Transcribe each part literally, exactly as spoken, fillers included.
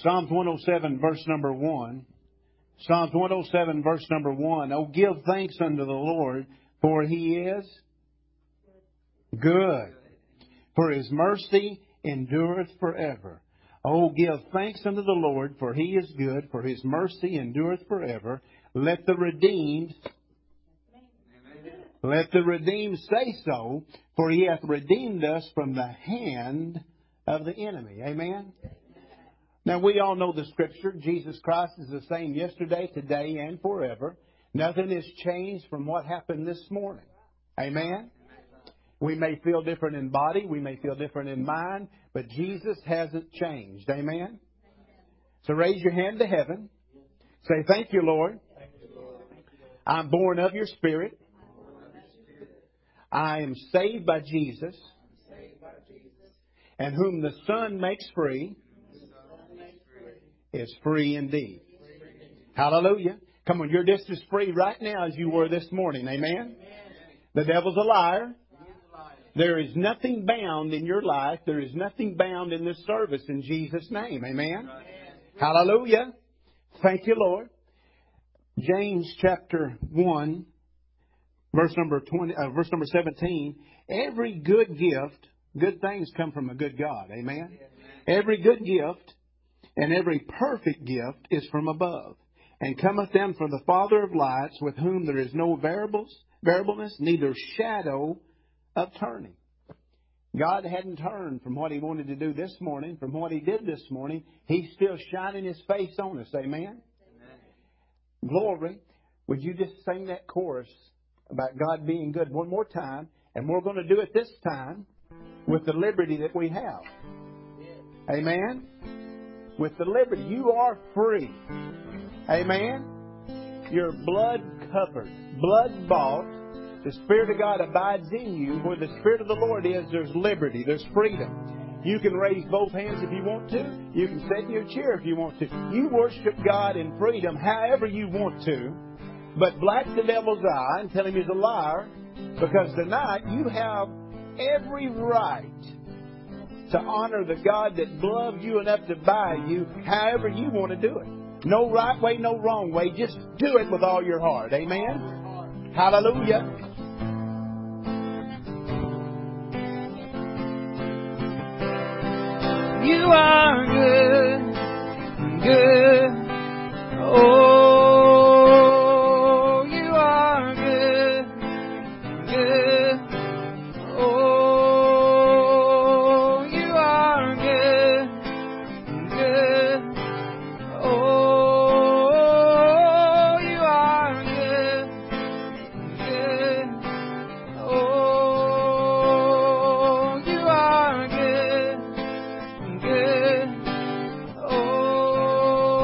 Psalms one oh seven, verse number one. Psalms one oh seven, verse number one. Oh, give thanks unto the Lord, for He is good. For His mercy endureth forever. Oh, give thanks unto the Lord, for He is good, for His mercy endureth forever. Let the redeemed, let the redeemed say so, for He hath redeemed us from the hand of the enemy. Amen? Now, we all know the Scripture. Jesus Christ is the same yesterday, today, and forever. Nothing has changed from what happened this morning. Amen? We may feel different in body. We may feel different in mind. But Jesus hasn't changed. Amen? So raise your hand to heaven. Say, thank you, Lord. I'm born of your Spirit. I am saved by Jesus. And whom the Son makes free is free indeed. Hallelujah. Come on, you're just as free right now as you were this morning. Amen? The devil's a liar. There is nothing bound in your life. There is nothing bound in this service in Jesus' name. Amen? Hallelujah. Thank you, Lord. James chapter one, verse number twenty, uh, verse number seventeen. Every good gift, good things come from a good God. Amen? Every good gift and every perfect gift is from above, and cometh down from the Father of lights, with whom there is no variables, variableness, neither shadow of turning. God hadn't turned from what He wanted to do this morning, from what He did this morning. He's still shining His face on us. Amen? Amen. Glory. Would you just sing that chorus about God being good one more time? And we're going to do it this time with the liberty that we have. Amen? With the liberty. You are free. Amen? You're blood covered, blood bought. The Spirit of God abides in you. Where the Spirit of the Lord is, there's liberty. There's freedom. You can raise both hands if you want to. You can sit in your chair if you want to. You worship God in freedom however you want to. But black the devil's eye and tell him he's a liar. Because tonight you have every right to honor the God that loved you enough to buy you however you want to do it. No right way, no wrong way. Just do it with all your heart. Amen? Hallelujah. You are good, good. Oh, you are good, good. Oh, you are good, good. Oh, you are good, good. Oh, you are good. Good. Oh,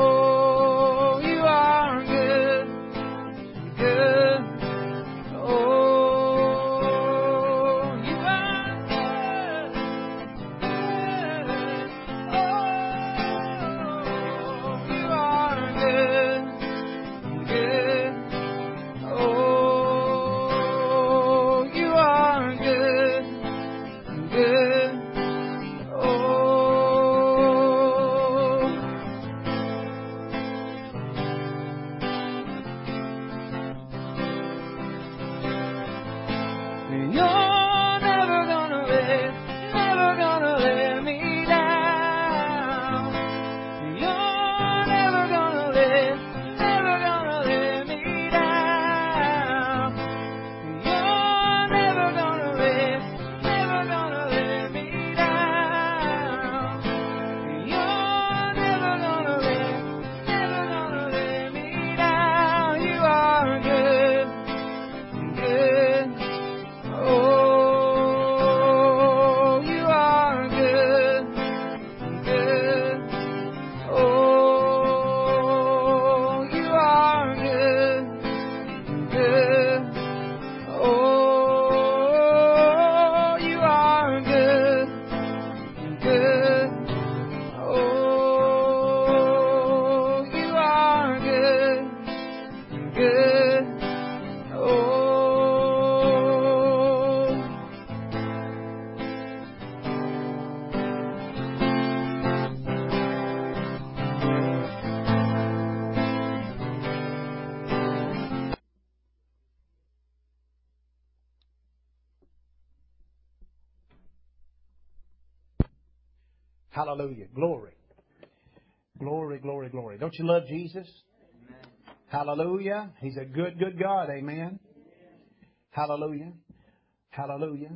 Hallelujah. Glory. Glory, glory, glory. Don't you love Jesus? Amen. Hallelujah. He's a good, good God. Amen. Hallelujah. Hallelujah.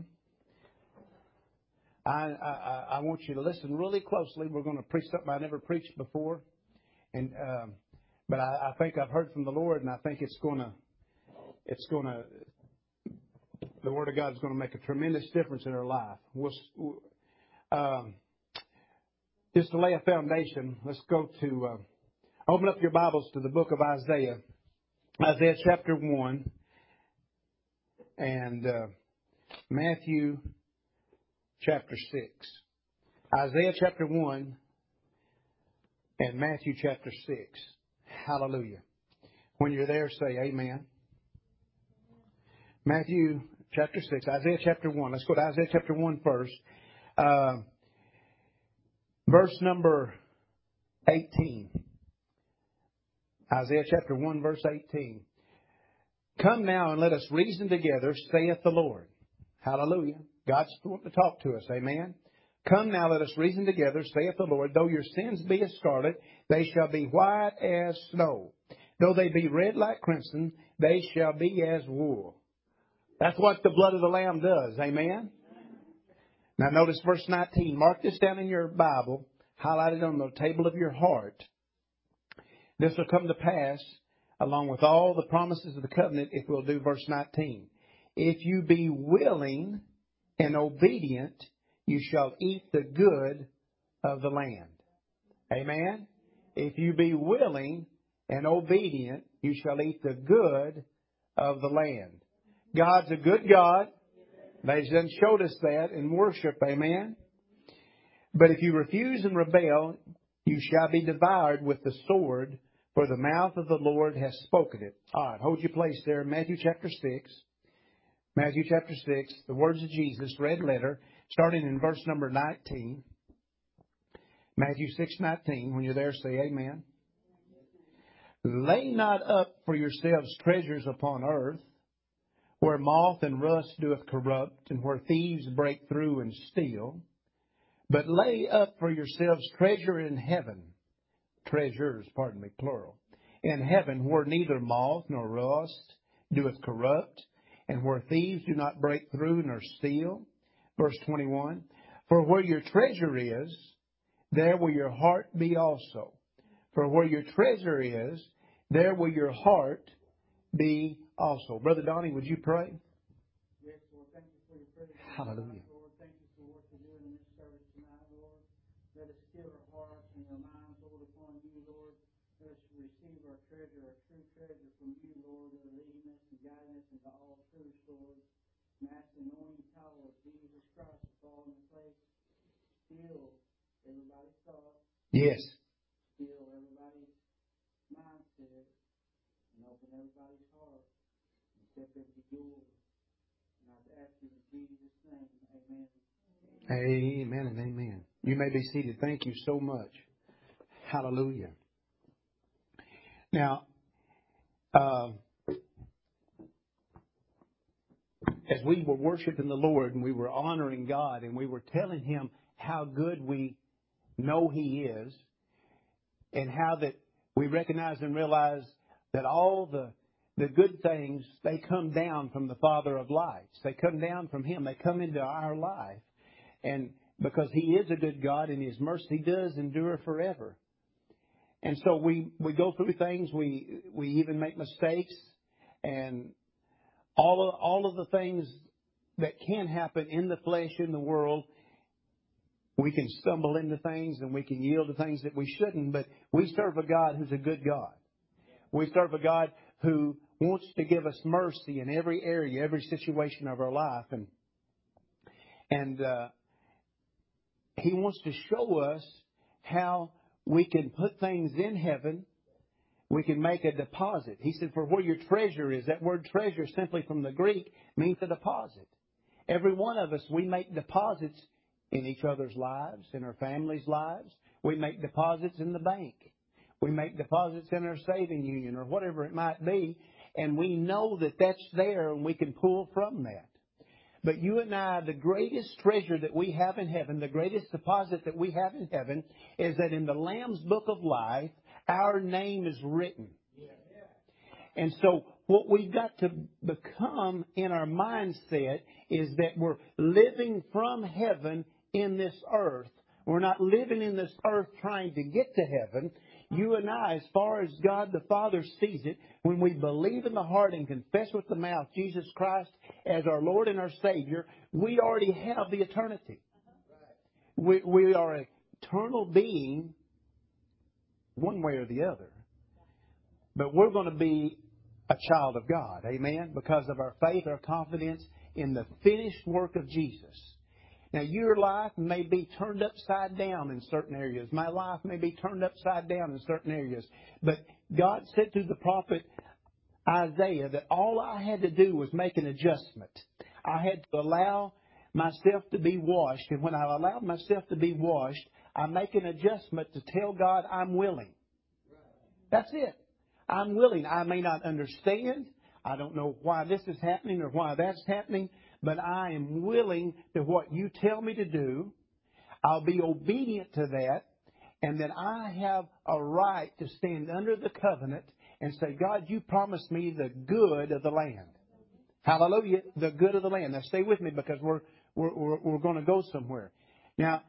I, I, I want you to listen really closely. We're going to preach something I never preached before. And, um, but I, I think I've heard from the Lord, and I think it's going to, it's going to, the Word of God is going to make a tremendous difference in our life. We'll, um, just to lay a foundation, let's go to, uh, open up your Bibles to the book of Isaiah. Isaiah chapter one and uh, Matthew chapter six. Isaiah chapter one and Matthew chapter six. Hallelujah. When you're there, say amen. Matthew chapter six, Isaiah chapter one. Let's go to Isaiah chapter one first. Uh, verse number eighteen. Isaiah chapter one, verse eighteen. Come now and let us reason together, saith the Lord. Hallelujah. God's wanting to talk to us. Amen. Come now, let us reason together, saith the Lord. Though your sins be as scarlet, they shall be white as snow. Though they be red like crimson, they shall be as wool. That's what the blood of the Lamb does. Amen. Now notice verse nineteen. Mark this down in your Bible, highlighted on the table of your heart. This will come to pass along with all the promises of the covenant if we'll do verse nineteen. If you be willing and obedient, you shall eat the good of the land. Amen. If you be willing and obedient, you shall eat the good of the land. God's a good God. They done showed us that in worship. Amen. But if you refuse and rebel, you shall be devoured with the sword, for the mouth of the Lord has spoken it. All right, hold your place there. Matthew chapter six. Matthew chapter six, the words of Jesus, red letter, starting in verse number nineteen. Matthew six nineteen. When you're there, say amen. Lay not up for yourselves treasures upon earth, where moth and rust doeth corrupt, and where thieves break through and steal. But lay up for yourselves treasure in heaven. Treasures, pardon me, plural. In heaven, where neither moth nor rust doeth corrupt, and where thieves do not break through nor steal. Verse twenty-one. For where your treasure is, there will your heart be also. For where your treasure is, there will your heart be also. Brother Donnie, would you pray? Yes, Lord. Thank you for your prayer. Hallelujah. Lord, thank you for what you're doing in this service tonight, Lord. Let us still our hearts and our minds, Lord, upon you, Lord. Let us receive our treasure, our true treasure from you, Lord, that are leading us and guiding us into all truth, Lord. And ask the anointing power of Jesus Christ to fall in the place. Still everybody's thoughts. Yes. Still everybody's mindset. And open everybody's heart. And step into yours. And I ask you in Jesus' name, amen. Amen and amen. You may be seated. Thank you so much. Hallelujah. Now, uh, as we were worshiping the Lord and we were honoring God and we were telling Him how good we know He is and how that we recognize and realize that all the the good things, they come down from the Father of lights. They come down from Him. They come into our life. And because He is a good God and His mercy does endure forever. And so we, we go through things. We we even make mistakes. And all of, all of the things that can happen in the flesh, in the world, we can stumble into things and we can yield to things that we shouldn't. But we serve a God who's a good God. We serve a God who wants to give us mercy in every area, every situation of our life. And, and uh, He wants to show us how we can put things in heaven. We can make a deposit. He said, for where your treasure is, that word treasure simply from the Greek means a deposit. Every one of us, we make deposits in each other's lives, in our families' lives. We make deposits in the bank. We make deposits in our saving union or whatever it might be. And we know that that's there and we can pull from that. But you and I, the greatest treasure that we have in heaven, the greatest deposit that we have in heaven, is that in the Lamb's Book of Life, our name is written. And so what we've got to become in our mindset is that we're living from heaven in this earth. We're not living in this earth trying to get to heaven. You and I, as far as God the Father sees it, when we believe in the heart and confess with the mouth Jesus Christ as our Lord and our Savior, we already have the eternity. We, we are an eternal being one way or the other. But we're going to be a child of God. Amen? Because of our faith, our confidence in the finished work of Jesus. Now, your life may be turned upside down in certain areas. My life may be turned upside down in certain areas. But God said to the prophet Isaiah that all I had to do was make an adjustment. I had to allow myself to be washed. And when I allowed myself to be washed, I make an adjustment to tell God I'm willing. That's it. I'm willing. I may not understand. I don't know why this is happening or why that's happening. But I am willing to what you tell me to do. I'll be obedient to that. And then I have a right to stand under the covenant and say, God, you promised me the good of the land. Hallelujah. The good of the land. Now stay with me because we're, we're, we're, we're going to go somewhere. Now,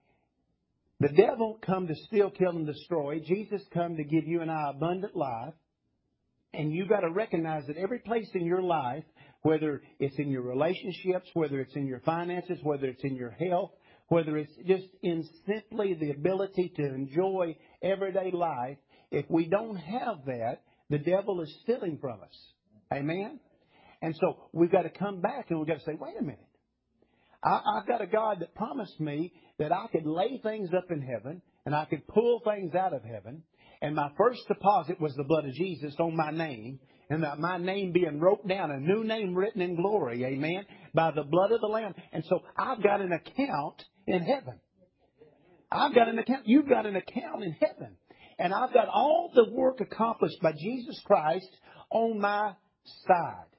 the devil come to steal, kill, and destroy. Jesus come to give you and I abundant life. And you've got to recognize that every place in your life, whether it's in your relationships, whether it's in your finances, whether it's in your health, whether it's just in simply the ability to enjoy everyday life, if we don't have that, the devil is stealing from us. Amen? And so we've got to come back and we've got to say, wait a minute. I, I've got a God that promised me that I could lay things up in heaven and I could pull things out of heaven. And my first deposit was the blood of Jesus on my name. And that my name being wrote down, a new name written in glory, amen, by the blood of the Lamb. And so I've got an account in heaven. I've got an account. You've got an account in heaven. And I've got all the work accomplished by Jesus Christ on my side.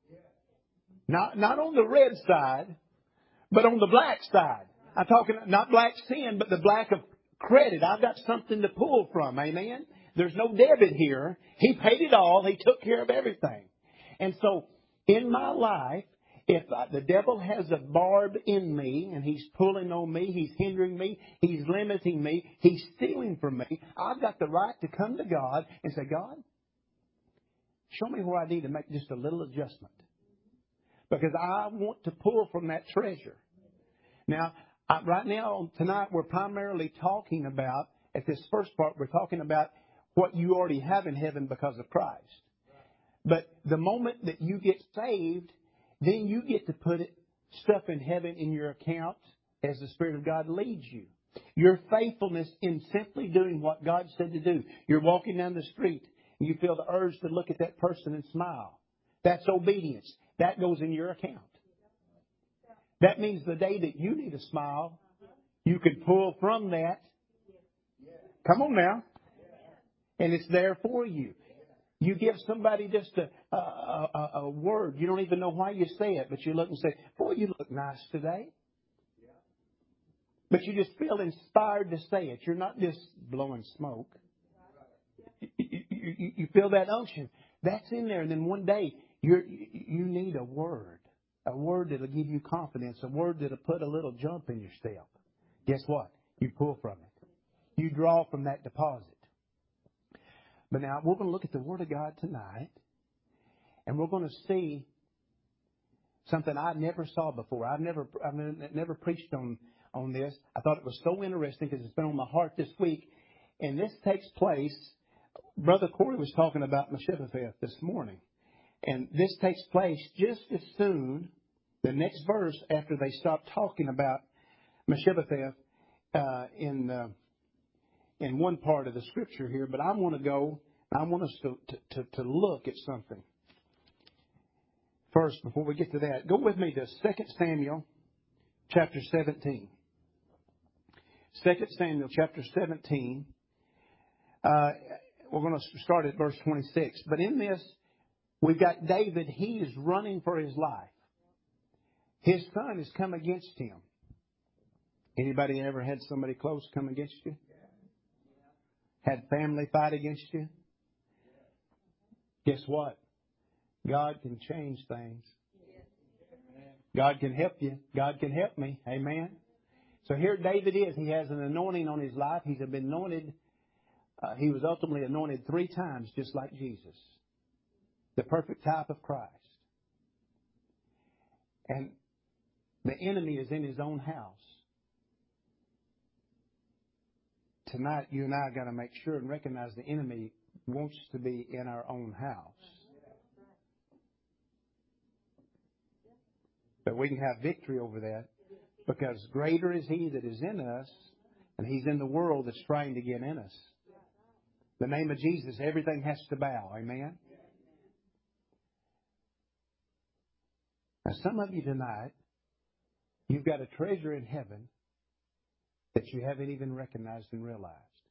Not, not on the red side, but on the black side. I'm talking not black sin, but the black of credit. I've got something to pull from. Amen. There's no debit here. He paid it all. He took care of everything. And so in my life, if I, the devil has a barb in me and he's pulling on me, he's hindering me, he's limiting me, he's stealing from me, I've got the right to come to God and say, God, show me where I need to make just a little adjustment. Because I want to pull from that treasure. Now, I, right now, tonight, we're primarily talking about, at this first part, we're talking about what you already have in heaven because of Christ. But the moment that you get saved, then you get to put it, stuff in heaven in your account as the Spirit of God leads you. Your faithfulness in simply doing what God said to do. You're walking down the street and you feel the urge to look at that person and smile. That's obedience. That goes in your account. That means the day that you need a smile, you can pull from that. Come on now. And it's there for you. You give somebody just a, a, a, a word. You don't even know why you say it, but you look and say, boy, you look nice today. But you just feel inspired to say it. You're not just blowing smoke. You, you, you, you feel that unction. That's in there. And then one day, you're, you need a word. A word that will give you confidence. A word that will put a little jump in your step. Guess what? You pull from it. You draw from that deposit. But now we're going to look at the Word of God tonight. And we're going to see something I never saw before. I've never I've never preached on, on this. I thought it was so interesting because it's been on my heart this week. And this takes place, Brother Corey was talking about Mephibosheth this morning. And this takes place just as soon, the next verse after they stop talking about Mephibosheth uh, in uh, in one part of the Scripture here. But I want to go, I want us to, to, to look at something first before we get to that. Go with me to Second Samuel chapter seventeen. Second Samuel chapter seventeen. Uh, we're going to start at verse twenty-six. But in this, we've got David. He is running for his life. His son has come against him. Anybody ever had somebody close come against you? Had family fight against you? Guess what? God can change things. God can help you. God can help me. Amen. So here David is. He has an anointing on his life. He's been anointed. Uh, he was ultimately anointed three times, just like Jesus. The perfect type of Christ. And the enemy is in his own house. Tonight, you and I got to make sure and recognize the enemy wants to be in our own house. But we can have victory over that because greater is He that is in us, and He's in the world that's trying to get in us. The name of Jesus, everything has to bow. Amen? Now, some of you tonight, you've got a treasure in heaven that you haven't even recognized and realized.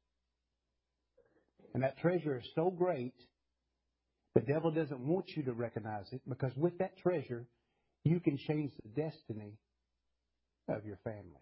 And that treasure is so great, the devil doesn't want you to recognize it, because with that treasure, you can change the destiny of your family.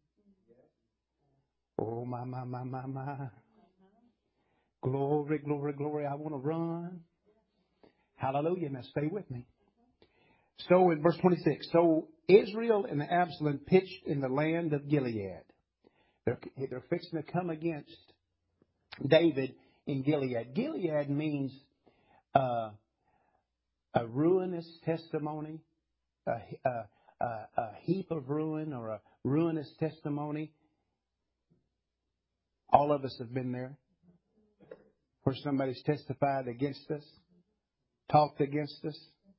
Oh, my, my, my, my, my. Glory, glory, glory. I want to run. Hallelujah. Now stay with me. So in verse twenty-six, so Israel and Absalom pitched in the land of Gilead. They're, they're fixing to come against David in Gilead. Gilead means uh, a ruinous testimony, a, a, a, a heap of ruin or a ruinous testimony. All of us have been there, where somebody's testified against us, talked against us,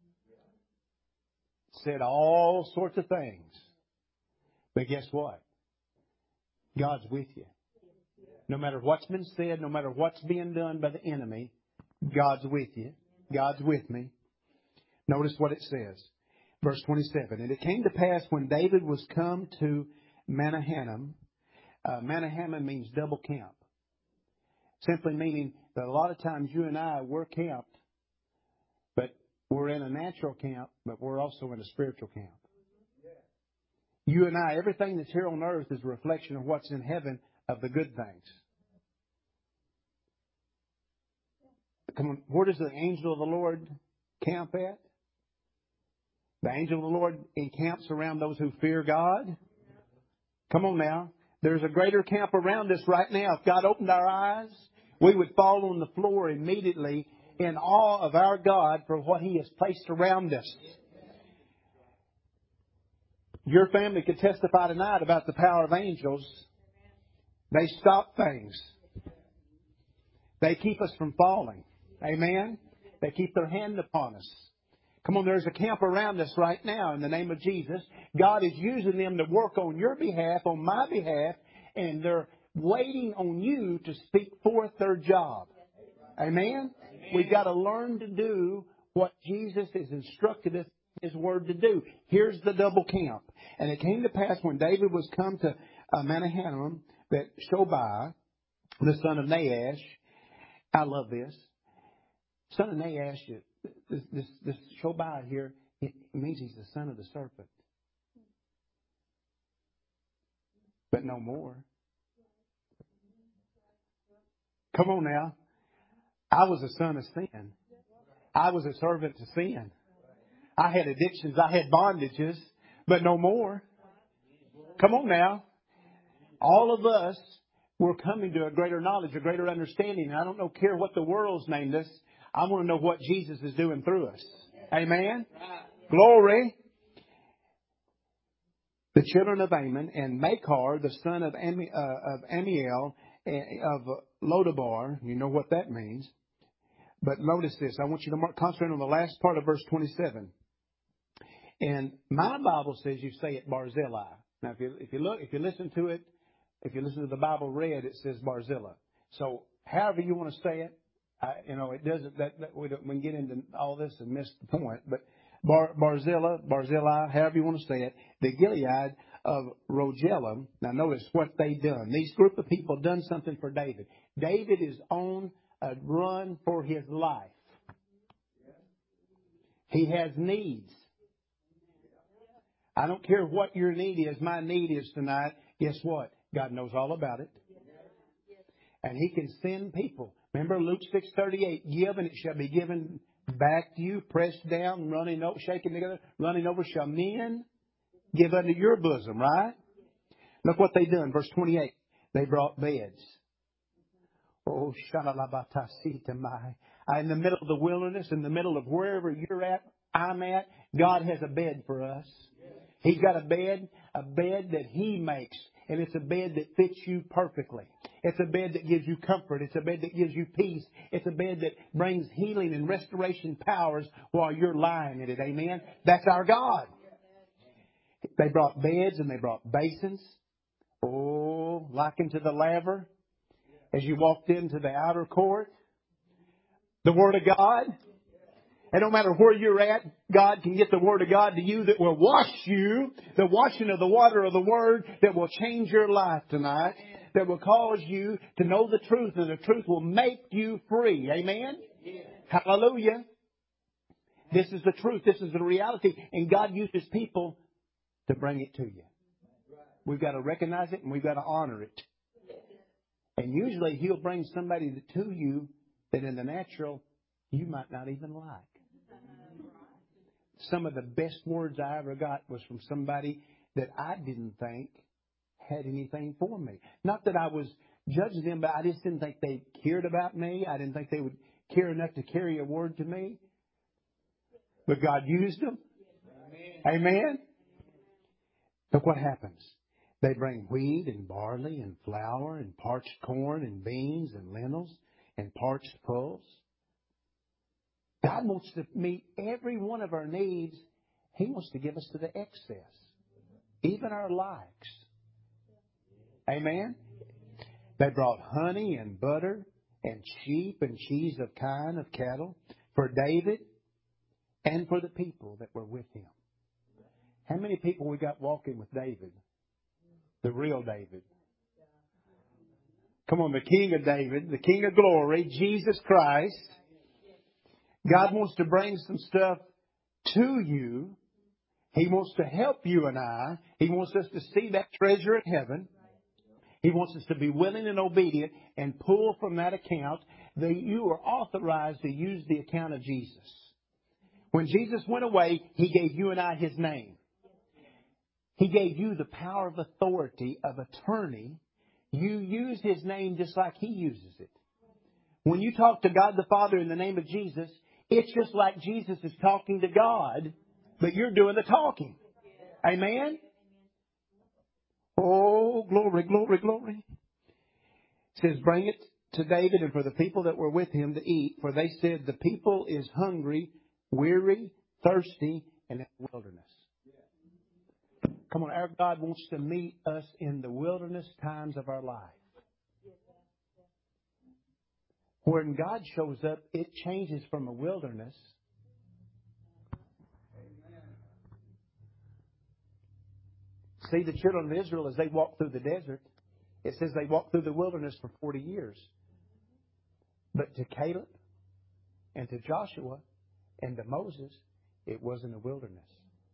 said all sorts of things. But guess what? God's with you. No matter what's been said, no matter what's being done by the enemy, God's with you. God's with me. Notice what it says. Verse twenty-seven. And it came to pass when David was come to Mahanaim. Uh, Mahanaim means double camp. Simply meaning that a lot of times you and I, we're camped, but we're in a natural camp, but we're also in a spiritual camp. You and I, everything that's here on earth is a reflection of what's in heaven, of the good things. Come on, where does the angel of the Lord camp at? The angel of the Lord encamps around those who fear God. Come on now. There's a greater camp around us right now. If God opened our eyes, we would fall on the floor immediately in awe of our God for what He has placed around us. Your family could testify tonight about the power of angels. They stop things. They keep us from falling. Amen? They keep their hand upon us. Come on, there's a camp around us right now in the name of Jesus. God is using them to work on your behalf, on my behalf, and they're waiting on you to speak forth their job. Amen? We've got to learn to do what Jesus has instructed us His word to do. Here's the double camp. And it came to pass when David was come to uh, Mahanaim that Shobai, the son of Nahash, I love this, son of Nahash, this, this, this Shobai here, it means he's the son of the serpent. But no more. Come on now. I was a son of sin. I was a servant to sin. I had addictions. I had bondages, but no more. Come on now. All of us, we're coming to a greater knowledge, a greater understanding. I don't know, care what the world's named us. I want to know what Jesus is doing through us. Amen. Glory. The children of Ammon and Makar, the son of, Ami, uh, of Amiel, of Lodabar. You know what that means. But notice this. I want you to mark, concentrate on the last part of verse twenty-seven. And my Bible says you say it Barzillai. Now, if you if you look, if you listen to it, if you listen to the Bible read, it says Barzillai. So, however you want to say it, I, you know, it doesn't. That, that we don't we can get into all this and miss the point. But Bar, Barzillai, Barzillai, however you want to say it, the Gilead of Rogelim. Now, notice what they done. These group of people done something for David. David is on a run for his life. He has needs. I don't care what your need is. My need is tonight. Guess what? God knows all about it. And He can send people. Remember Luke six thirty-eight. Give and it shall be given back to you. Pressed down, running over, shaken together, running over shall men give unto your bosom. Right? Look what they done. Verse twenty-eight. They brought beds. Oh, shalalabatasitamai. In the middle of the wilderness, in the middle of wherever you're at, I'm at, God has a bed for us. He's got a bed, a bed that He makes. And it's a bed that fits you perfectly. It's a bed that gives you comfort. It's a bed that gives you peace. It's a bed that brings healing and restoration powers while you're lying in it. Amen? That's our God. They brought beds and they brought basins. Oh, likened to the laver. As you walked into the outer court. The Word of God. And no matter where you're at, God can get the Word of God to you that will wash you. The washing of the water of the Word that will change your life tonight. That will cause you to know the truth. And the truth will make you free. Amen? Hallelujah. This is the truth. This is the reality. And God uses people to bring it to you. We've got to recognize it and we've got to honor it. And usually He'll bring somebody to you that in the natural you might not even like. Some of the best words I ever got was from somebody that I didn't think had anything for me. Not that I was judging them, but I just didn't think they cared about me. I didn't think they would care enough to carry a word to me. But God used them. Amen. Amen. Look what happens. They bring wheat and barley and flour and parched corn and beans and lentils and parched pulse. God wants to meet every one of our needs. He wants to give us to the excess. Even our likes. Amen? They brought honey and butter and sheep and cheese of kine of cattle for David and for the people that were with him. How many people we got walking with David? The real David. Come on, the King of David, the King of glory, Jesus Christ. God wants to bring some stuff to you. He wants to help you and I. He wants us to see that treasure in heaven. He wants us to be willing and obedient and pull from that account that you are authorized to use the account of Jesus. When Jesus went away, He gave you and I His name. He gave you the power of authority of attorney. You use His name just like He uses it. When you talk to God the Father in the name of Jesus, it's just like Jesus is talking to God, but you're doing the talking. Amen? Oh, glory, glory, glory. It says, bring it to David and for the people that were with him to eat, for they said, the people is hungry, weary, thirsty, and in the wilderness. Come on, our God wants to meet us in the wilderness times of our life. When God shows up, it changes from a wilderness. See, the children of Israel, as they walked through the desert, it says they walked through the wilderness for forty years. But to Caleb and to Joshua and to Moses, it wasn't a wilderness.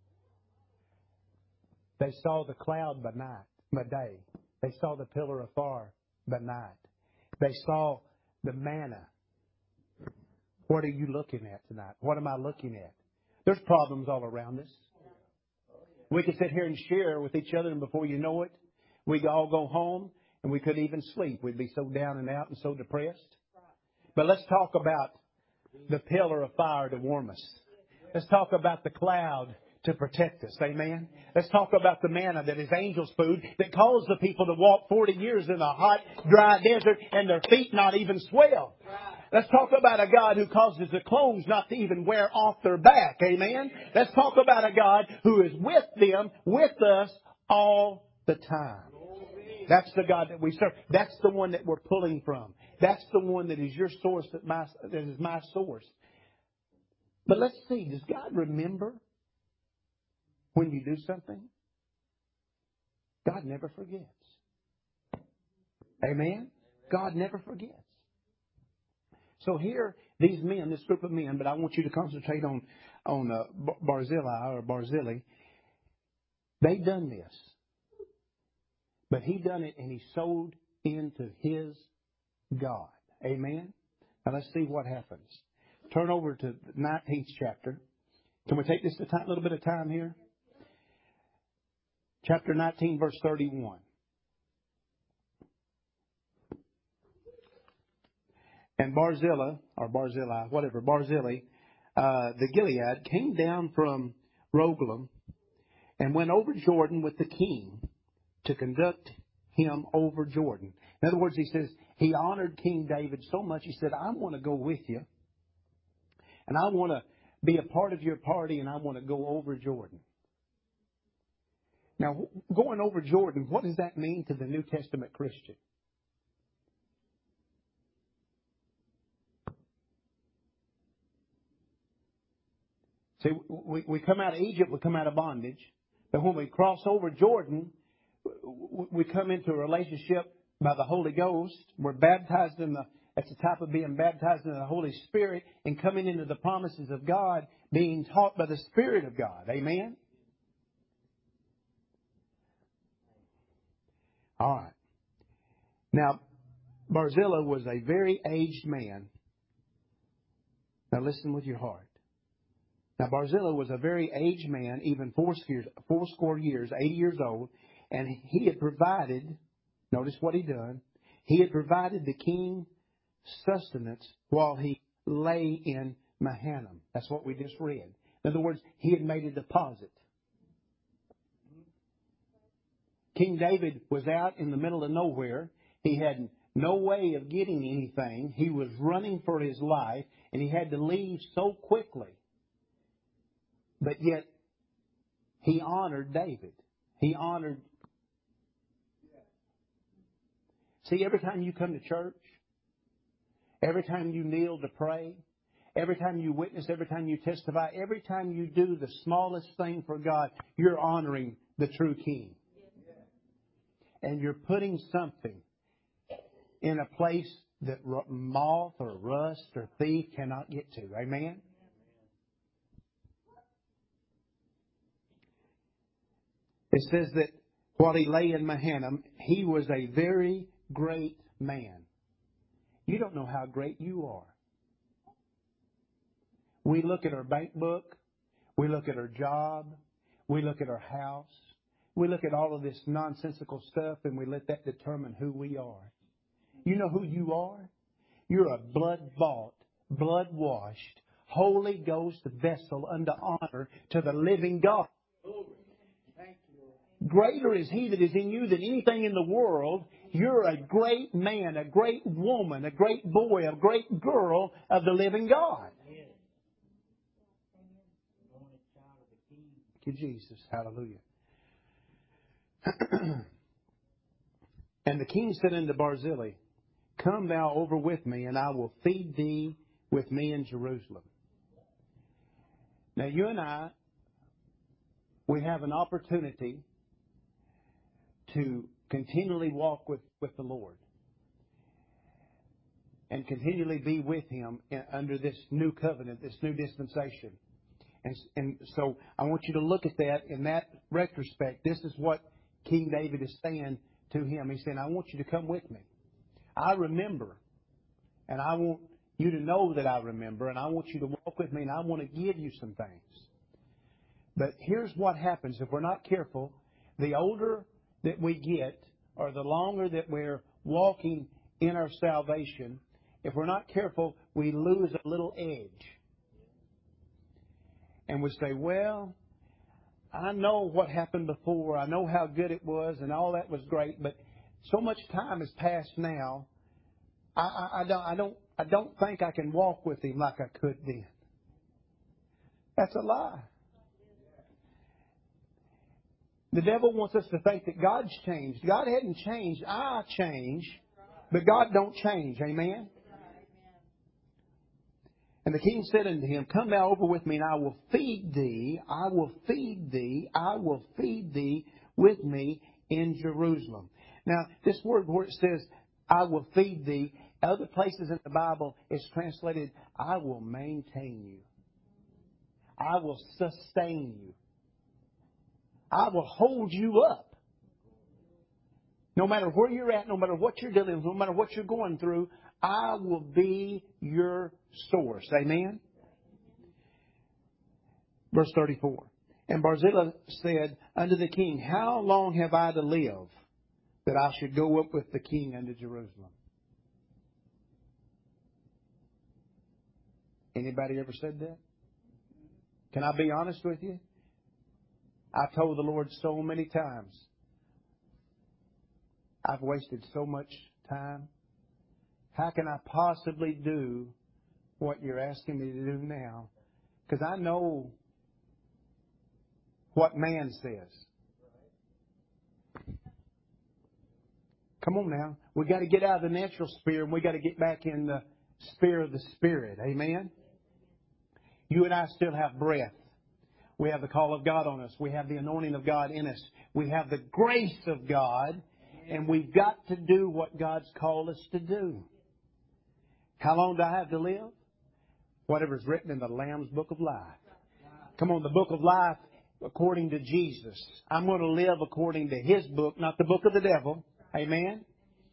They saw the cloud by night, by day. They saw the pillar of fire by night. They saw the manna. What are you looking at tonight? What am I looking at? There's problems all around us. We could sit here and share with each other, and before you know it, we all go home and we couldn't even sleep. We'd be so down and out and so depressed. But let's talk about the pillar of fire to warm us. Let's talk about the cloud to protect us. Amen. Let's talk about the manna that is angels' food that caused the people to walk forty years in a hot, dry desert and their feet not even swell. Let's talk about a God who causes the clothes not to even wear off their back. Amen. Let's talk about a God who is with them, with us all the time. That's the God that we serve. That's the one that we're pulling from. That's the one that is your source, that, my, that is my source. But let's see, does God remember when you do something? God never forgets. Amen? God never forgets. So here, these men, this group of men, but I want you to concentrate on on uh, Barzillai or Barzillai. They done this. But he done it and he sold into his God. Amen? Now let's see what happens. Turn over to the nineteenth chapter. Can we take just a time, little bit of time here? Chapter nineteen, verse thirty-one. And Barzillai, or Barzillai, whatever, Barzillai, uh, the Gilead, came down from Rogelim and went over Jordan with the king to conduct him over Jordan. In other words, he says, he honored King David so much, he said, I want to go with you. And I want to be a part of your party, and I want to go over Jordan. Now, going over Jordan, what does that mean to the New Testament Christian? See, we, we come out of Egypt, we come out of bondage. But when we cross over Jordan, we come into a relationship by the Holy Ghost. We're baptized in the, that's the type of being baptized in the Holy Spirit and coming into the promises of God, being taught by the Spirit of God. Amen? All right. Now, Barzillai was a very aged man. Now listen with your heart. Now, Barzillai was a very aged man, even four score, four score years, eighty years old, and he had provided, notice what he done, he had provided the king sustenance while he lay in Mahanaim. That's what we just read. In other words, he had made a deposit. King David was out in the middle of nowhere. He had no way of getting anything. He was running for his life, and he had to leave so quickly. But yet, he honored David. He honored... See, every time you come to church, every time you kneel to pray, every time you witness, every time you testify, every time you do the smallest thing for God, you're honoring the true King. And you're putting something in a place that moth or rust or thief cannot get to. Amen? It says that while he lay in Mahanaim, he was a very great man. You don't know how great you are. We look at our bank book. We look at our job. We look at our house. We look at all of this nonsensical stuff and we let that determine who we are. You know who you are? You're a blood-bought, blood-washed, Holy Ghost vessel unto honor to the living God. Greater is He that is in you than anything in the world. You're a great man, a great woman, a great boy, a great girl of the living God. Thank you, Jesus. Hallelujah. And the king said unto Barzillai, Come thou over with me, and I will feed thee with me in Jerusalem. Now, you and I, we have an opportunity to continually walk with, with the Lord and continually be with Him in, under this new covenant, this new dispensation. And, and so I want you to look at that in that retrospect. This is what King David is saying to him. He's saying, I want you to come with me. I remember, and I want you to know that I remember, and I want you to walk with me, and I want to give you some things. But here's what happens if we're not careful. The older that we get, or the longer that we're walking in our salvation, if we're not careful, we lose a little edge. And we say, well, I know what happened before. I know how good it was, and all that was great. But so much time has passed now. I, I, I don't. I don't. I don't think I can walk with Him like I could then. That's a lie. The devil wants us to think that God's changed. God hadn't changed. I change, but God don't change. Amen. And the king said unto him, Come thou over with me, and I will feed thee, I will feed thee, I will feed thee with me in Jerusalem. Now, this word where it says, I will feed thee, other places in the Bible it's translated, I will maintain you. I will sustain you. I will hold you up. No matter where you're at, no matter what you're dealing with, no matter what you're going through, I will be your source. Amen? Verse thirty-four. And Barzillai said unto the king, how long have I to live that I should go up with the king unto Jerusalem? Anybody ever said that? Can I be honest with you? I told the Lord so many times, I've wasted so much time. How can I possibly do what you're asking me to do now? Because I know what man says. Come on now. We got to get out of the natural sphere and we got to get back in the sphere of the Spirit. Amen? You and I still have breath. We have the call of God on us. We have the anointing of God in us. We have the grace of God. And we've got to do what God's called us to do. How long do I have to live? Whatever's written in the Lamb's Book of Life. Come on, the Book of Life according to Jesus. I'm going to live according to His book, not the book of the devil. Amen?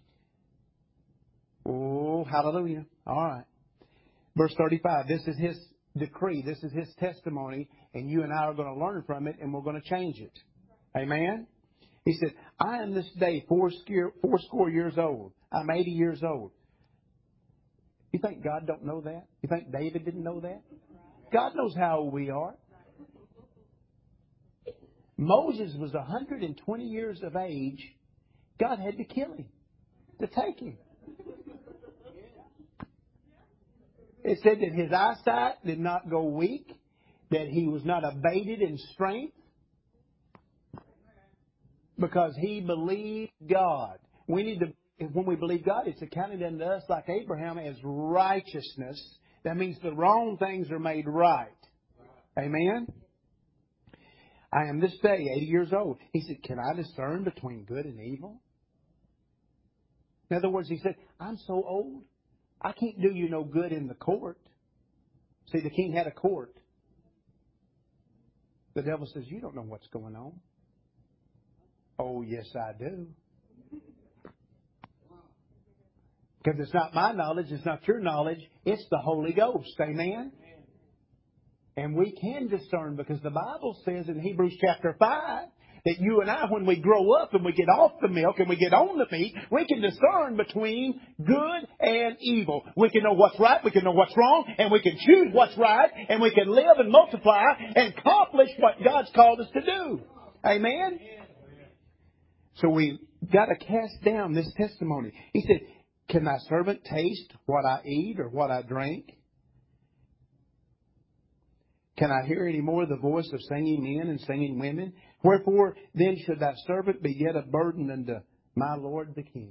Oh, hallelujah. All right. Verse thirty-five. This is His decree. This is His testimony. And you and I are going to learn from it and we're going to change it. Amen? He said, I am this day fourscore, fourscore years old. I'm eighty years old. You think God don't know that? You think David didn't know that? God knows how old we are. Moses was one hundred twenty years of age. God had to kill him to take him. It said that his eyesight did not go weak, that he was not abated in strength, because he believed God. We need to, when we believe God, it's accounted unto us like Abraham as righteousness. That means the wrong things are made right. Amen? I am this day eighty years old. He said, can I discern between good and evil? In other words, he said, I'm so old, I can't do you no good in the court. See, the king had a court. The devil says, you don't know what's going on. Oh, yes, I do. Because it's not my knowledge, it's not your knowledge, it's the Holy Ghost. Amen? And we can discern because the Bible says in Hebrews chapter five that you and I, when we grow up and we get off the milk and we get on the meat, we can discern between good and evil. We can know what's right, we can know what's wrong, and we can choose what's right, and we can live and multiply and accomplish what God's called us to do. Amen? So we got to cast down this testimony. He said, can thy servant taste what I eat or what I drink? Can I hear any more the voice of singing men and singing women? Wherefore then should thy servant be yet a burden unto my Lord the King?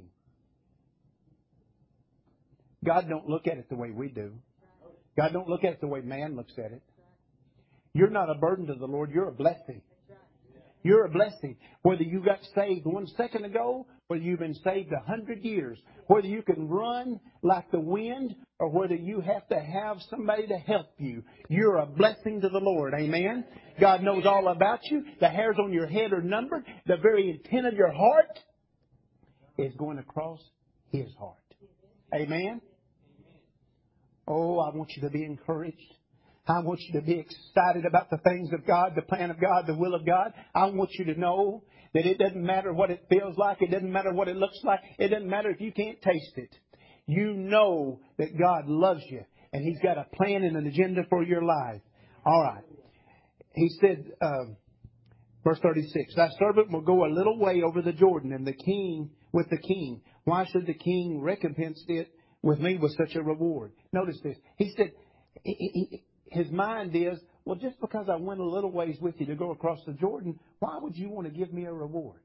God don't look at it the way we do. God don't look at it the way man looks at it. You're not a burden to the Lord. You're a blessing. You're a blessing. Whether you got saved one second ago, whether you've been saved a hundred years, whether you can run like the wind, or whether you have to have somebody to help you, you're a blessing to the Lord. Amen? God knows all about you. The hairs on your head are numbered. The very intent of your heart is going across His heart. Amen? Oh, I want you to be encouraged. I want you to be excited about the things of God, the plan of God, the will of God. I want you to know that it doesn't matter what it feels like. It doesn't matter what it looks like. It doesn't matter if you can't taste it. You know that God loves you and He's got a plan and an agenda for your life. All right. He said, um, verse thirty-six, thy servant will go a little way over the Jordan and the king with the king. Why should the king recompense it with me with such a reward? Notice this. He said, he, he, his mind is, well, just because I went a little ways with you to go across the Jordan, why would you want to give me a reward?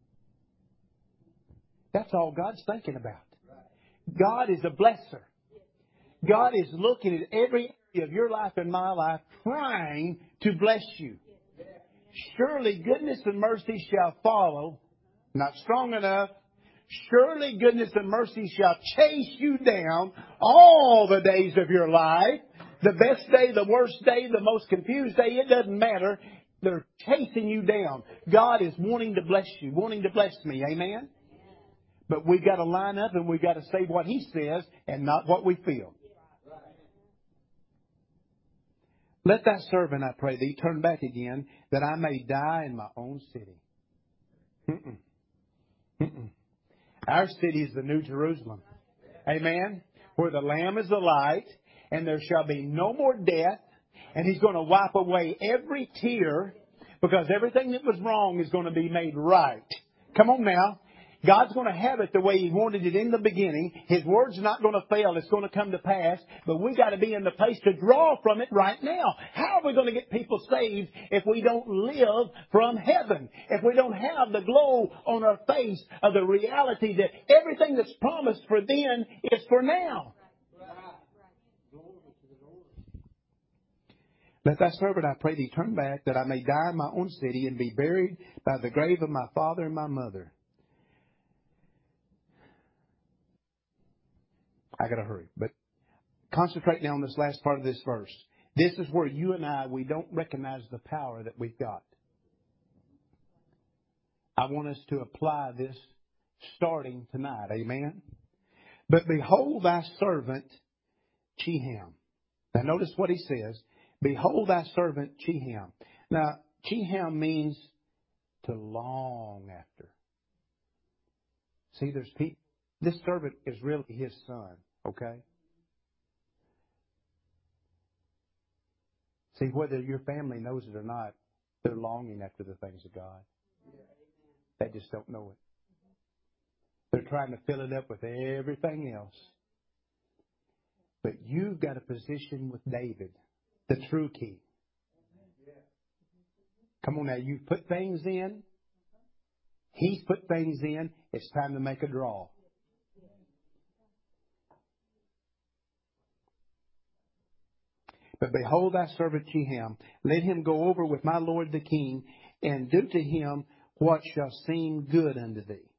That's all God's thinking about. God is a blesser. God is looking at every area of your life and my life trying to bless you. Surely goodness and mercy shall follow. Not strong enough. Surely goodness and mercy shall chase you down all the days of your life. The best day, the worst day, the most confused day, it doesn't matter. they're chasing you down. God is wanting to bless you, wanting to bless me. Amen? But we've got to line up and we've got to say what He says and not what we feel. Let thy servant, I pray thee, turn back again, that I may die in my own city. Mm-mm. Mm-mm. Our city is the New Jerusalem. Amen? Where the Lamb is the light, and there shall be no more death, and He's going to wipe away every tear, because everything that was wrong is going to be made right. Come on now. God's going to have it the way He wanted it in the beginning. His Word's not going to fail. It's going to come to pass. But we've got to be in the place to draw from it right now. How are we going to get people saved if we don't live from heaven? If we don't have the glow on our face of the reality that everything that's promised for then is for now. Let thy servant, I pray thee, turn back, that I may die in my own city and be buried by the grave of my father and my mother. I got to hurry, but concentrate now on this last part of this verse. This is where you and I, we don't recognize the power that we've got. I want us to apply this starting tonight. Amen? But behold thy servant Chiham. Now notice what he says. Behold thy servant Chiham. Now, Chiham means to long after. See, there's people. This servant is really his son. Okay? See, whether your family knows it or not, they're longing after the things of God. They just don't know it. They're trying to fill it up with everything else. But you've got a position with David, the true king. Come on now, you've put things in. He's put things in. It's time to make a draw. But behold thy servant Chiham, let him go over with my lord the king, and do to him what shall seem good unto thee.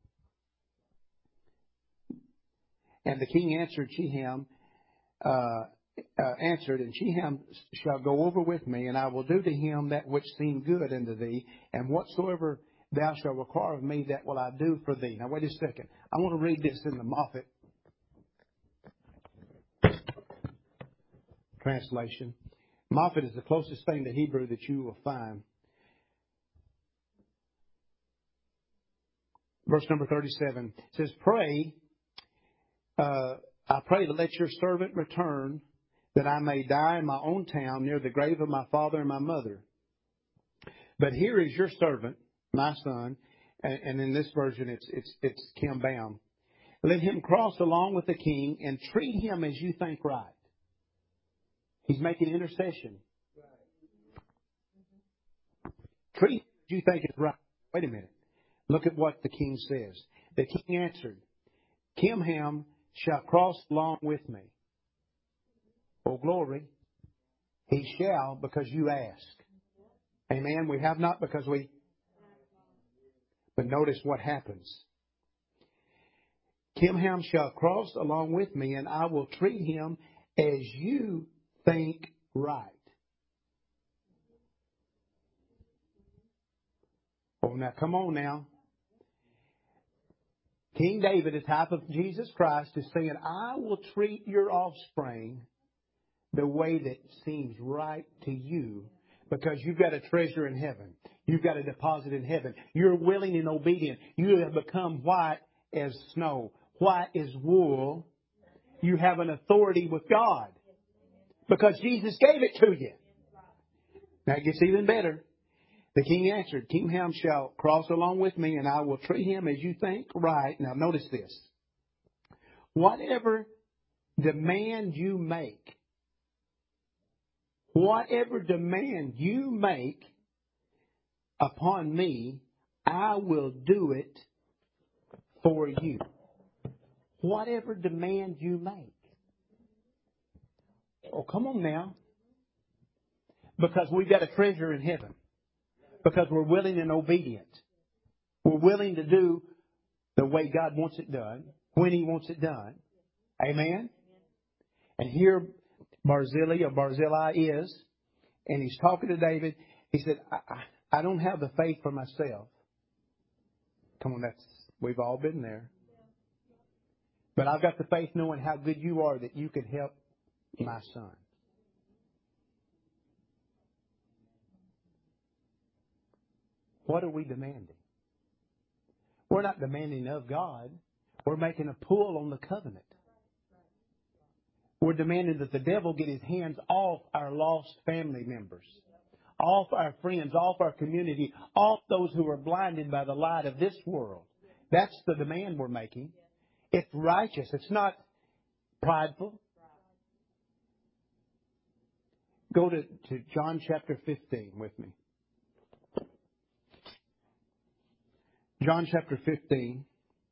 And the king answered Chiham, uh, uh, answered, and Chiham shall go over with me, and I will do to him that which seem good unto thee, and whatsoever thou shalt require of me, that will I do for thee. Now wait a second. I want to read this in the Moffat translation. Moffat is the closest thing to Hebrew that you will find. Verse number thirty-seven says, Pray, uh, I pray to let your servant return, that I may die in my own town near the grave of my father and my mother. But here is your servant, my son, and, and in this version it's it's it's Kimbam. Let him cross along with the king and treat him as you think right. He's making intercession. Treat as you think is right. Wait a minute. Look at what the king says. The king answered, Kimham shall cross along with me. Oh, glory. He shall, because you ask. Amen. We have not because we... But notice what happens. Kimham shall cross along with me, and I will treat him as you think right. Oh, now come on now. King David, a type of Jesus Christ, is saying, I will treat your offspring the way that seems right to you, because you've got a treasure in heaven. You've got a deposit in heaven. You're willing and obedient. You have become white as snow, white as wool. You have an authority with God because Jesus gave it to you. Now it gets even better. The king answered, Kimham shall cross along with me, and I will treat him as you think right. Now notice this. Whatever demand you make, whatever demand you make upon me, I will do it for you. Whatever demand you make. Oh, come on now. Because we've got a treasure in heaven. Because we're willing and obedient. We're willing to do the way God wants it done, when He wants it done. Amen? And here Barzillai or Barzillai is, and he's talking to David, He said, I, I, I don't have the faith for myself. Come on, that's we've all been there. But I've got the faith knowing how good you are that you can help my son. What are we demanding? We're not demanding of God. We're making a pull on the covenant. We're demanding that the devil get his hands off our lost family members, off our friends, off our community, off those who are blinded by the light of this world. That's the demand we're making. It's righteous. It's not prideful. Go to, to John chapter fifteen with me. John chapter fifteen,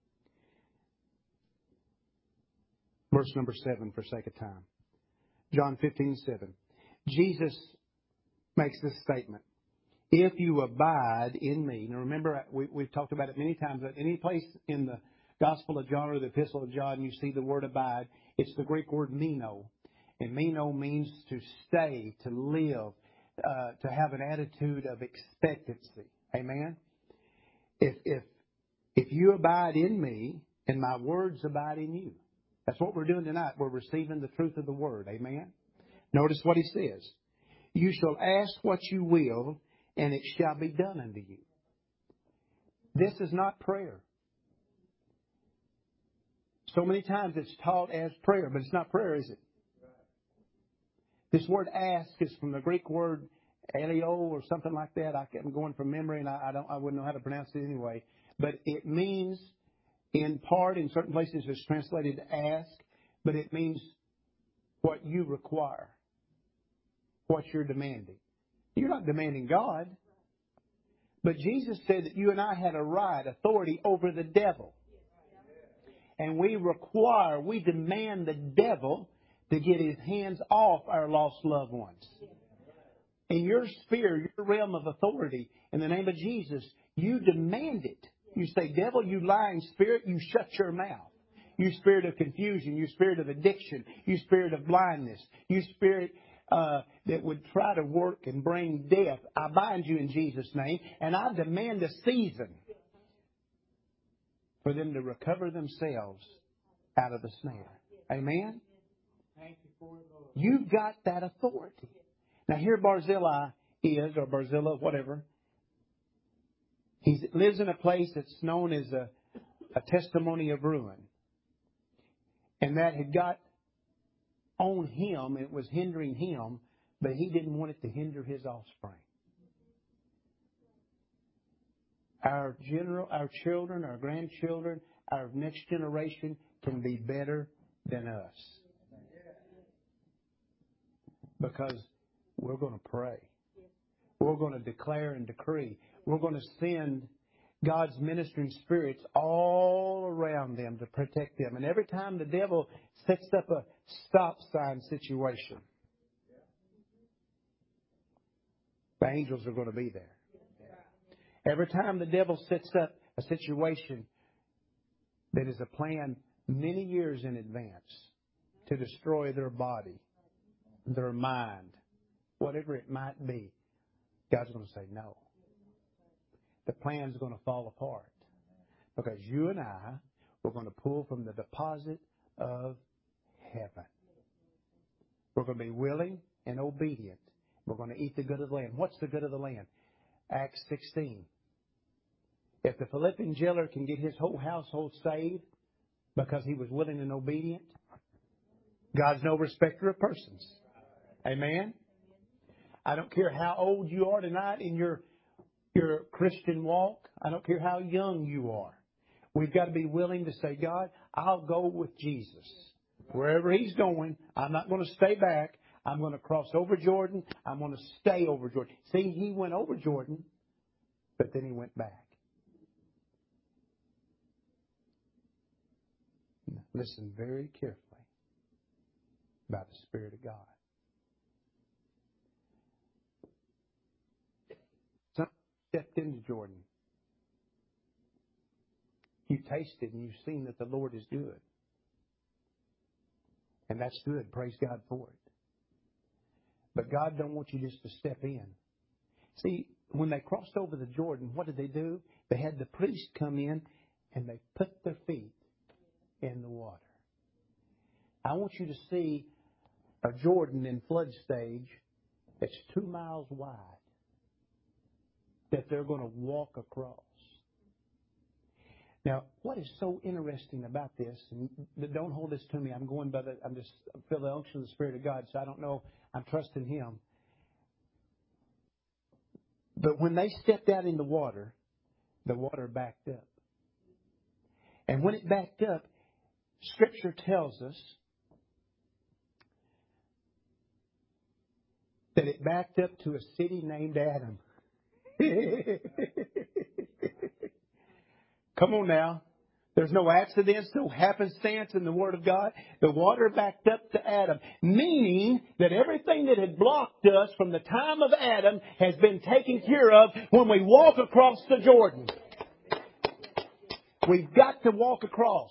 verse number seven for sake of time. John fifteen, seven. Jesus makes this statement. If you abide in me. Now remember, we, we've talked about it many times. At any place in the Gospel of John or the Epistle of John, you see the word abide. It's the Greek word meno. And meno means to stay, to live, uh, to have an attitude of expectancy. Amen? If, if, if you abide in me and my words abide in you. That's what we're doing tonight. We're receiving the truth of the word. Amen? Notice what he says. You shall ask what you will, and it shall be done unto you. This is not prayer. So many times it's taught as prayer, but it's not prayer, is it? This word ask is from the Greek word elio or something like that. I, I'm going from memory, and I, I don't, I wouldn't know how to pronounce it anyway. But it means, in part, in certain places, it's translated ask, but it means what you require, what you're demanding. You're not demanding God, but Jesus said that you and I had a right, authority over the devil. And we require, we demand the devil to get his hands off our lost loved ones. In your sphere, your realm of authority, in the name of Jesus, you demand it. You say, devil, you lying spirit, you shut your mouth. You spirit of confusion, you spirit of addiction, you spirit of blindness, you spirit uh, that would try to work and bring death. I bind you in Jesus' name, and I demand a season for them to recover themselves out of the snare. Amen? You've got that authority. Now here Barzillai is, or Barzillai, whatever. He lives in a place that's known as a, a testimony of ruin. And that had got on him, it was hindering him, but he didn't want it to hinder his offspring. Our general, our children, our grandchildren, our next generation can be better than us. Because we're going to pray. We're going to declare and decree. We're going to send God's ministering spirits all around them to protect them. And every time the devil sets up a stop sign situation, the angels are going to be there. Every time the devil sets up a situation that is a plan many years in advance to destroy their body, their mind, whatever it might be, God's going to say no. The plan's going to fall apart. Because you and I, we're going to pull from the deposit of heaven. We're going to be willing and obedient. We're going to eat the good of the land. What's the good of the land? Acts sixteen. If the Philippian jailer can get his whole household saved because he was willing and obedient, God's no respecter of persons. Amen? I don't care how old you are tonight in your, your Christian walk. I don't care how young you are. We've got to be willing to say, God, I'll go with Jesus. Wherever He's going, I'm not going to stay back. I'm going to cross over Jordan. I'm going to stay over Jordan. See, He went over Jordan, but then He went back. Listen very carefully by the Spirit of God. Some stepped into Jordan. You tasted and you've seen that the Lord is good. And that's good. Praise God for it. But God don't want you just to step in. See, when they crossed over the Jordan, what did they do? They had the priest come in and they put their feet in the water. I want you to see a Jordan in flood stage that's two miles wide that they're going to walk across. Now, what is so interesting about this, and don't hold this to me, I'm going by the, I'm just I feel the unction of the Spirit of God, so I don't know, I'm trusting Him. But when they stepped out in the water, the water backed up. And when it backed up, Scripture tells us that it backed up to a city named Adam. Come on now. There's no accidents, no happenstance in the Word of God. The water backed up to Adam, meaning that everything that had blocked us from the time of Adam has been taken care of when we walk across the Jordan. We've got to walk across.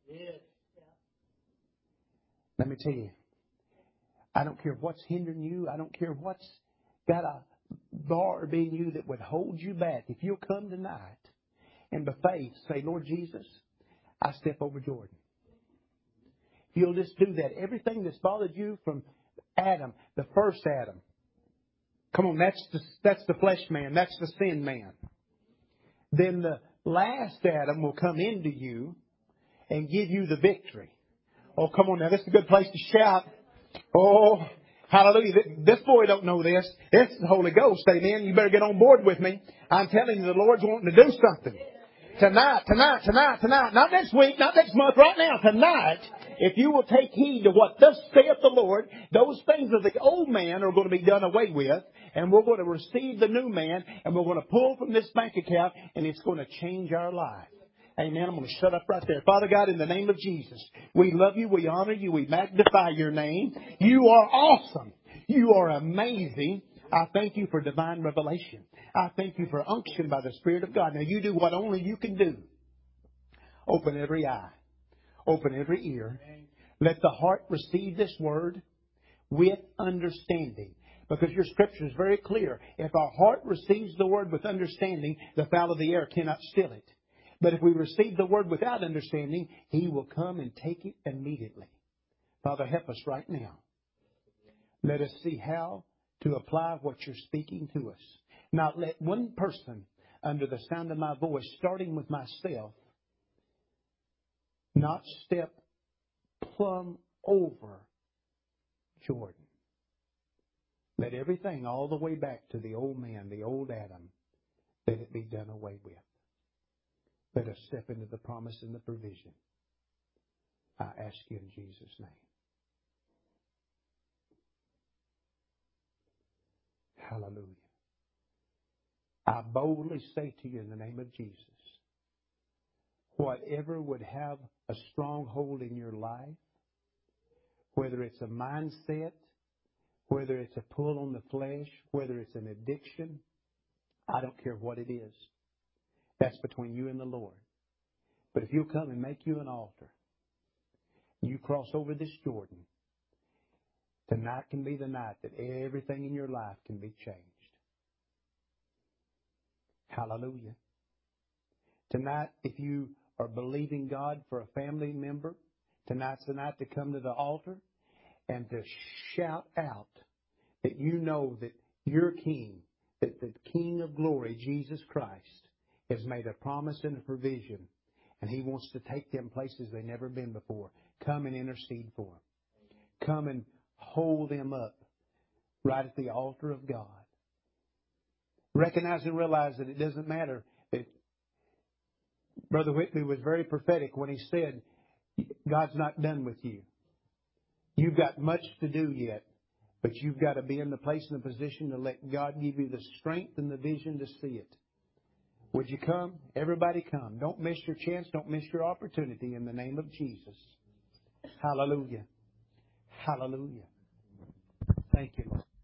Let me tell you, I don't care what's hindering you. I don't care what's got a bar being you that would hold you back. If you'll come tonight and by faith say, Lord Jesus, I step over Jordan. If you'll just do that, everything that's bothered you from Adam, the first Adam. Come on, that's the, that's the flesh man. That's the sin man. Then the last Adam will come into you and give you the victory. Oh, come on now. This is a good place to shout. Oh, hallelujah. This boy don't know this. This is the Holy Ghost. Amen. You better get on board with me. I'm telling you, the Lord's wanting to do something. Tonight, tonight, tonight, tonight. Not next week, not next month, right now. Tonight, if you will take heed to what thus saith the Lord, those things of the old man are going to be done away with. And we're going to receive the new man. And we're going to pull from this bank account. And it's going to change our life. Amen. I'm going to shut up right there. Father God, in the name of Jesus, we love you, we honor you, we magnify your name. You are awesome. You are amazing. I thank you for divine revelation. I thank you for unction by the Spirit of God. Now you do what only you can do. Open every eye. Open every ear. Let the heart receive this word with understanding. Because your scripture is very clear. If our heart receives the word with understanding, the fowl of the air cannot still it. But if we receive the word without understanding, He will come and take it immediately. Father, help us right now. Let us see how to apply what you're speaking to us. Not let one person under the sound of my voice, starting with myself, not step plumb over Jordan. Let everything all the way back to the old man, the old Adam, let it be done away with. Let us step into the promise and the provision. I ask you in Jesus' name. Hallelujah. I boldly say to you in the name of Jesus, whatever would have a stronghold in your life, whether it's a mindset, whether it's a pull on the flesh, whether it's an addiction, I don't care what it is. That's between you and the Lord. But if you'll come and make you an altar, you cross over this Jordan, tonight can be the night that everything in your life can be changed. Hallelujah. Tonight, if you are believing God for a family member, tonight's the night to come to the altar and to shout out that you know that your King, that the King of glory, Jesus Christ, has made a promise and a provision, and He wants to take them places they've never been before. Come and intercede for them. Come and hold them up right at the altar of God. Recognize and realize that it doesn't matter. That Brother Whitney was very prophetic when he said, God's not done with you. You've got much to do yet, but you've got to be in the place and the position to let God give you the strength and the vision to see it. Would you come? Everybody come. Don't miss your chance. Don't miss your opportunity in the name of Jesus. Hallelujah. Hallelujah. Thank you, Lord.